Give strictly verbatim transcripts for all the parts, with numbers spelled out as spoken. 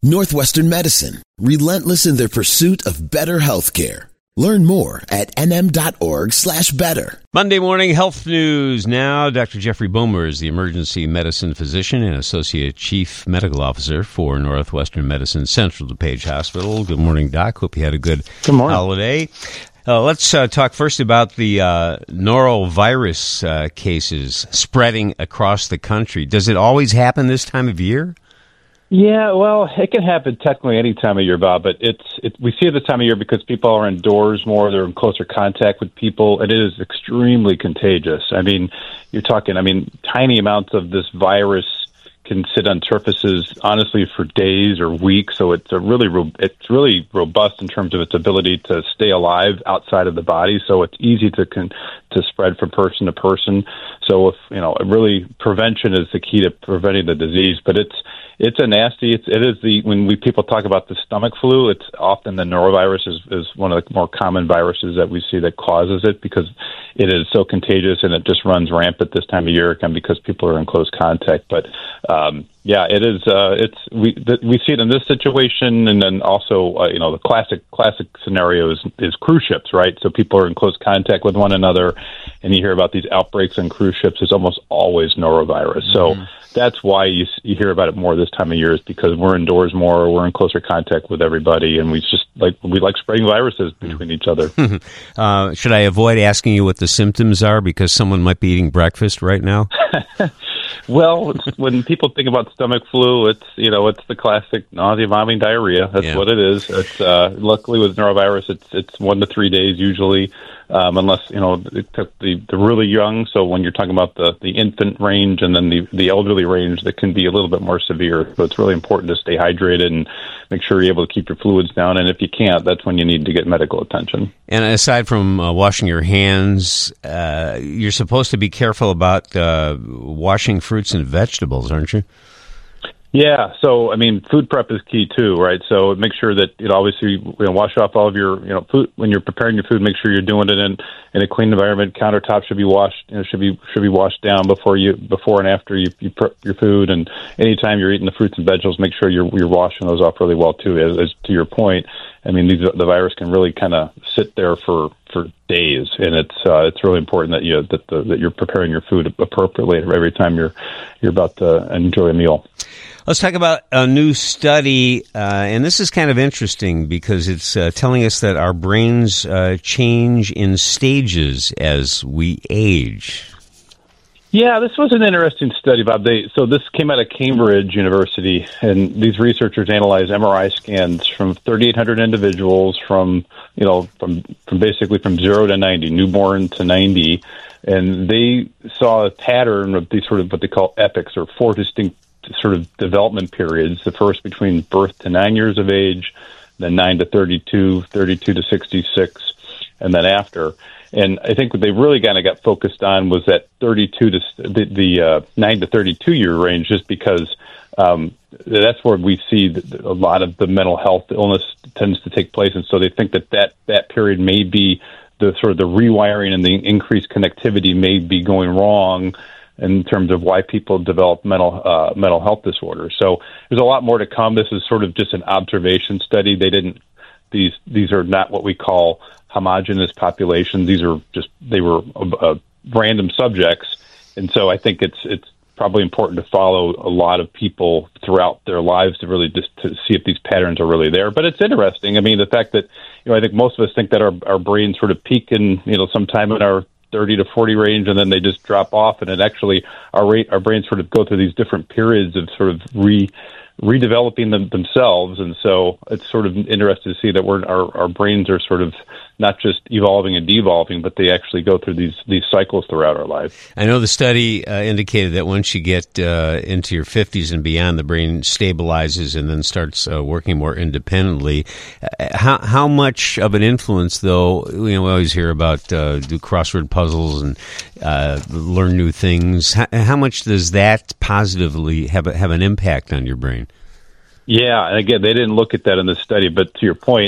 Northwestern Medicine, relentless in their pursuit of better healthcare. Learn more at nm.org slash better. Monday morning health news now. Doctor Jeffrey Bomer is the emergency medicine physician and associate chief medical officer for Northwestern Medicine Central DuPage Hospital. Good morning, Doc. Hope you had a good, good morning. holiday. Uh, let's uh, talk first about the uh, norovirus uh, cases spreading across the country. Does it always happen this time of year? Yeah, well, it can happen technically any time of year, Bob, but it's it, we see it this time of year because people are indoors more, they're in closer contact with people, and it is extremely contagious. I mean, you're talking, I mean, tiny amounts of this virus can sit on surfaces, honestly, for days or weeks, so it's a really ro- it's really robust in terms of its ability to stay alive outside of the body, so it's easy to con- to spread from person to person. So, if you know, really, prevention is the key to preventing the disease, but it's It's a nasty. It's, it is the when we people talk about the stomach flu. It's often the norovirus is, is one of the more common viruses that we see that causes it because it is so contagious and it just runs rampant this time of year and because people are in close contact. But um, yeah, it is. Uh, it's we th- we see it in this situation, and then also uh, you know the classic classic scenario is, is cruise ships, right? So people are in close contact with one another, and you hear about these outbreaks on cruise ships. It's almost always norovirus. So. Mm. That's why you, you hear about it more this time of year is because we're indoors more, we're in closer contact with everybody, and we just like we like spreading viruses between each other. uh, should I avoid asking you what the symptoms are because someone might be eating breakfast right now? Well, when people think about stomach flu, it's you know it's the classic nausea, vomiting, diarrhea. That's yeah. what it is. It's uh, luckily with norovirus, it's it's one to three days usually, um, unless you know it took the, the really young. So when you're talking about the, the infant range and then the, the elderly range, that can be a little bit more severe. So it's really important to stay hydrated and make sure you're able to keep your fluids down. And if you can't, that's when you need to get medical attention. And aside from uh, washing your hands, uh, you're supposed to be careful about uh, washing fruits and vegetables, aren't you? Yeah, so I mean, food prep is key too, right? So make sure that you know, obviously, you know, wash off all of your, you know, food when you're preparing your food. Make sure you're doing it in, in a clean environment. Countertops should be washed, you know, should be should be washed down before you before and after you, you prep your food. And anytime you're eating the fruits and vegetables, make sure you're you're washing those off really well too. As, as to your point, I mean, these, the virus can really kind of sit there for, for days, and it's uh, it's really important that you that the, that you're preparing your food appropriately every time you're you're about to enjoy a meal. Let's talk about a new study, uh, and this is kind of interesting because it's uh, telling us that our brains uh, change in stages as we age. Yeah, this was an interesting study, Bob. They, so this came out of Cambridge University, and these researchers analyzed M R I scans from thirty-eight hundred individuals from, you know, from, from basically from zero to ninety, newborn to ninety, and they saw a pattern of these sort of what they call epochs, or four distinct sort of development periods. The first between birth to nine years of age, then nine to thirty-two, thirty-two to sixty-six, and then after. And I think what they really kind of got focused on was that thirty-two to the, the uh, nine to thirty-two year range, just because um, that's where we see a lot of the mental health illness tends to take place. And so they think that that, that period may be the sort of the rewiring and the increased connectivity may be going wrong in terms of why people develop mental uh, mental health disorders. So there's a lot more to come. This is sort of just an observation study. They didn't; these these are not what we call homogeneous populations. These are just they were uh, random subjects, and so I think it's it's probably important to follow a lot of people throughout their lives to really just to see if these patterns are really there. But it's interesting. I mean, the fact that you know I think most of us think that our our brains sort of peak in you know sometime in our thirty to forty range, and then they just drop off. And it actually, our rate, our brains sort of go through these different periods of sort of re redeveloping them themselves. And so it's sort of interesting to see that we're, our, our brains are sort of not just evolving and devolving, but they actually go through these, these cycles throughout our life. I know the study uh, indicated that once you get uh, into your fifties and beyond, the brain stabilizes and then starts uh, working more independently. Uh, how how much of an influence, though, you know, we always hear about uh, do crossword puzzles and uh, learn new things. How, how much does that positively have a, have an impact on your brain? Yeah, and again, they didn't look at that in this study, but to your point,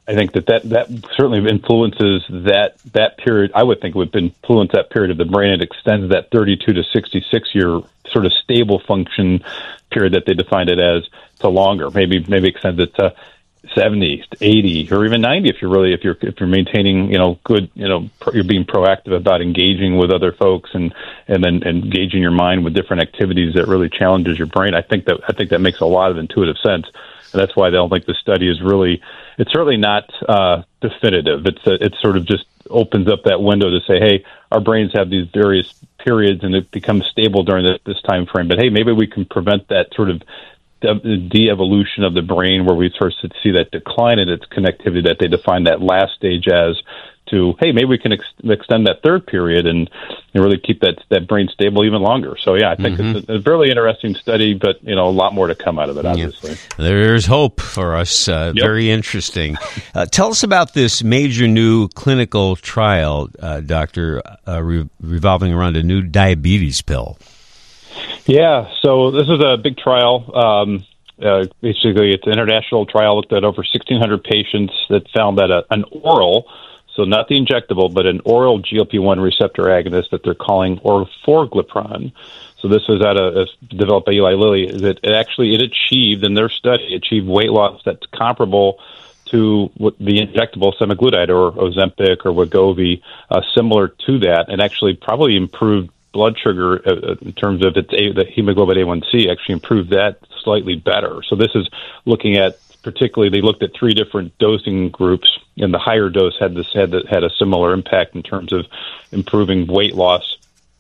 I think that, that that certainly influences that that period. I would think it would influence that period of the brain. It extends that thirty-two to sixty-six year sort of stable function period that they defined it as to longer. Maybe maybe extends it to seventy, eighty, or even ninety if you're really if you're if you're maintaining you know good you know pro, you're being proactive about engaging with other folks and and then engaging your mind with different activities that really challenges your brain. I think that I think that makes a lot of intuitive sense. And that's why I don't think the study is really, it's certainly not uh, definitive. It's a, it sort of just opens up that window to say, hey, our brains have these various periods and it becomes stable during this, this time frame. But hey, maybe we can prevent that sort of de- de-evolution of the brain where we sort of see that decline in its connectivity that they define that last stage as to, hey, maybe we can ex- extend that third period and, and really keep that that brain stable even longer. So, yeah, I think mm-hmm. it's a, a really interesting study, but, you know, a lot more to come out of it, obviously. Yeah. There's hope for us. Uh, yep. Very interesting. Uh, tell us about this major new clinical trial, uh, Doctor, uh, re- revolving around a new diabetes pill. Yeah, so this is a big trial. Um, uh, basically, it's an international trial, looked at over sixteen hundred patients that found that a, an oral, so not the injectable, but an oral G L P one receptor agonist that they're calling orforglipron. So this was at a, a developed by Eli Lilly. That it actually it achieved in their study achieved weight loss that's comparable to what the injectable semaglutide or Ozempic or Wegovy, uh, similar to that, and actually probably improved blood sugar uh, in terms of its a, the hemoglobin A one C. Actually improved that slightly better. So this is looking at. Particularly, they looked at three different dosing groups, and the higher dose had this had had a similar impact in terms of improving weight loss,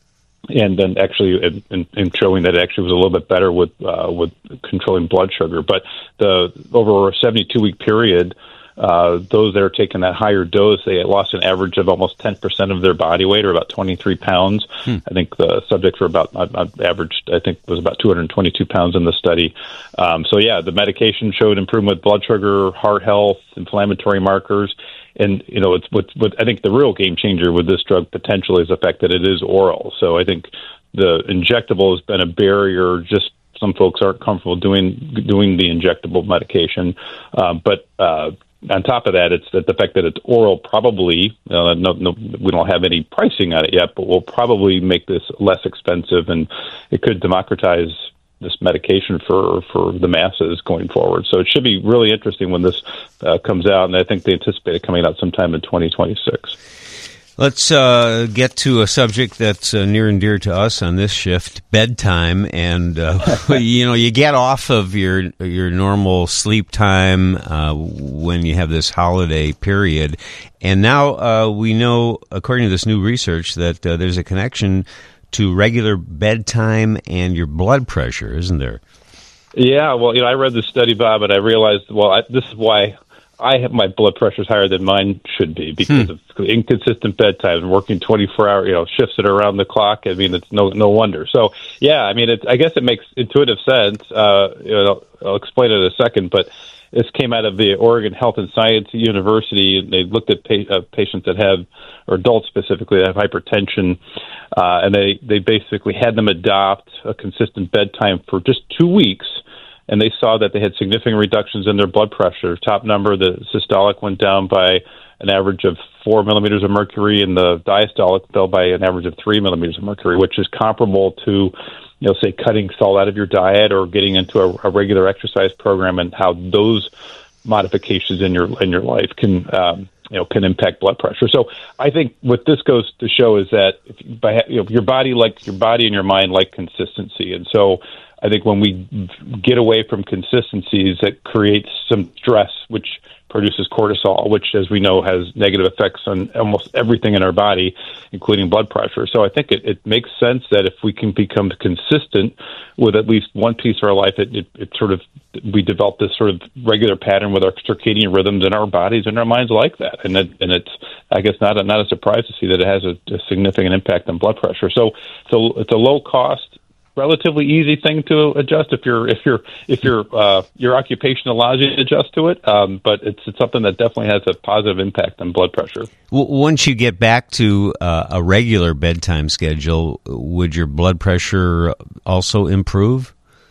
and then actually in, in showing that it actually was a little bit better with uh, with controlling blood sugar. But the over a seventy-two week period, uh, those that are taking that higher dose, they lost an average of almost ten percent of their body weight, or about twenty-three pounds. Hmm. I think the subjects were about, uh, averaged, I think, was about two hundred twenty-two pounds in the study. Um, so, yeah, the medication showed improvement with blood sugar, heart health, inflammatory markers. And, you know, it's what, what I think the real game changer with this drug potentially is the fact that it is oral. So I think the injectable has been a barrier. Just some folks aren't comfortable doing doing the injectable medication. Um, but uh on top of that, it's that the fact that it's oral probably, uh, no, no, we don't have any pricing on it yet, but will probably make this less expensive, and it could democratize this medication for, for the masses going forward. So it should be really interesting when this uh, comes out, and I think they anticipate it coming out sometime in twenty twenty-six. Let's uh, get to a subject that's uh, near and dear to us on this shift: bedtime. And uh, you know, you get off of your your normal sleep time uh, when you have this holiday period, and now uh, we know, according to this new research, that uh, there's a connection to regular bedtime and your blood pressure, isn't there? Yeah, well, you know, I read this study, Bob, and I realized, well, I, this is why I have my blood pressure is higher than mine should be because hmm. of inconsistent bedtimes and working twenty-four hour, you know, shifts that are around the clock. I mean, it's no no wonder. So, yeah, I mean, it's, I guess it makes intuitive sense. Uh, you know, I'll explain it in a second, but this came out of the Oregon Health and Science University, and they looked at pa- uh, patients that have, or adults specifically, that have hypertension, uh, and they, they basically had them adopt a consistent bedtime for just two weeks. And they saw that they had significant reductions in their blood pressure. Top number, the systolic went down by an average of four millimeters of mercury, and the diastolic fell by an average of three millimeters of mercury, which is comparable to, you know, say cutting salt out of your diet or getting into a, a regular exercise program, and how those modifications in your in your life can um, you know can impact blood pressure. So I think what this goes to show is that if, by you know, your body like your body and your mind like consistency, and so I think when we get away from consistencies, it creates some stress, which produces cortisol, which, as we know, has negative effects on almost everything in our body, including blood pressure. So I think it, it makes sense that if we can become consistent with at least one piece of our life, it, it, it sort of we develop this sort of regular pattern with our circadian rhythms in our bodies and our minds like that. And it, and it's, I guess, not a, not a surprise to see that it has a, a significant impact on blood pressure. So, so it's a low cost, relatively easy thing to adjust if you're if you're if your uh, your occupation allows you to adjust to it. Um, but it's it's something that definitely has a positive impact on blood pressure. Well, once you get back to uh, a regular bedtime schedule, would your blood pressure also improve?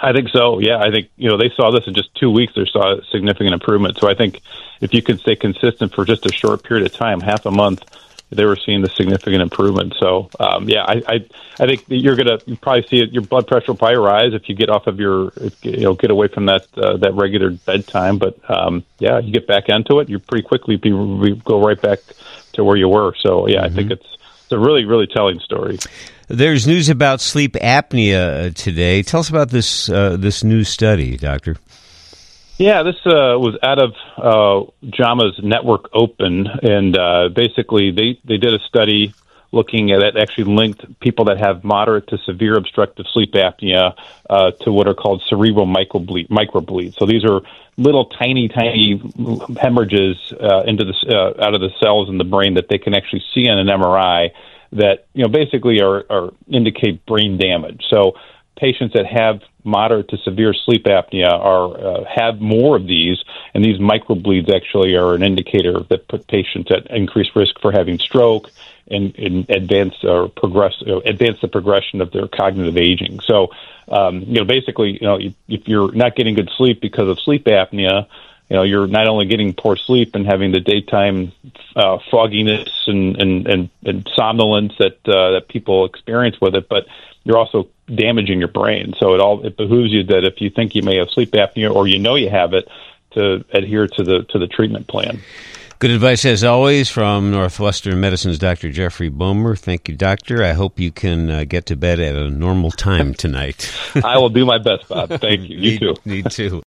I think so. Yeah, I think, you know, they saw this in just two weeks. They saw a significant improvement. So I think if you could stay consistent for just a short period of time, half a month, they were seeing the significant improvement. So, um, yeah, I, I, I think that you're going to probably see it. Your blood pressure will probably rise if you get off of your, if, you know, get away from that uh, that regular bedtime. But um, yeah, you get back into it, you pretty quickly be, be, go right back to where you were. So, yeah, mm-hmm. I think it's, it's a really, really telling story. There's news about sleep apnea today. Tell us about this uh, this new study, Doctor. Yeah, this uh, was out of uh, JAMA's Network Open, and uh, basically they, they did a study looking at it, actually linked people that have moderate to severe obstructive sleep apnea uh, to what are called cerebral microbleed. microbleeds. So these are little tiny, tiny hemorrhages uh, into the, uh, out of the cells in the brain that they can actually see on an M R I that, you know, basically are, are indicate brain damage. So patients that have moderate to severe sleep apnea are uh, have more of these, and these microbleeds actually are an indicator that put patients at increased risk for having stroke and, and advance or progress uh, advance the progression of their cognitive aging. So, um, you know, basically, you know, if, if you're not getting good sleep because of sleep apnea, you know, you're not only getting poor sleep and having the daytime uh, fogginess and, and, and, and somnolence that uh, that people experience with it, but you're also damaging your brain. So it all it behooves you that if you think you may have sleep apnea or you know you have it, to adhere to the to the treatment plan. Good advice, as always, from Northwestern Medicine's Doctor Jeffrey Bomer. Thank you, Doctor. I hope you can uh, get to bed at a normal time tonight. I will do my best, Bob. Thank you. You need, too. Need to.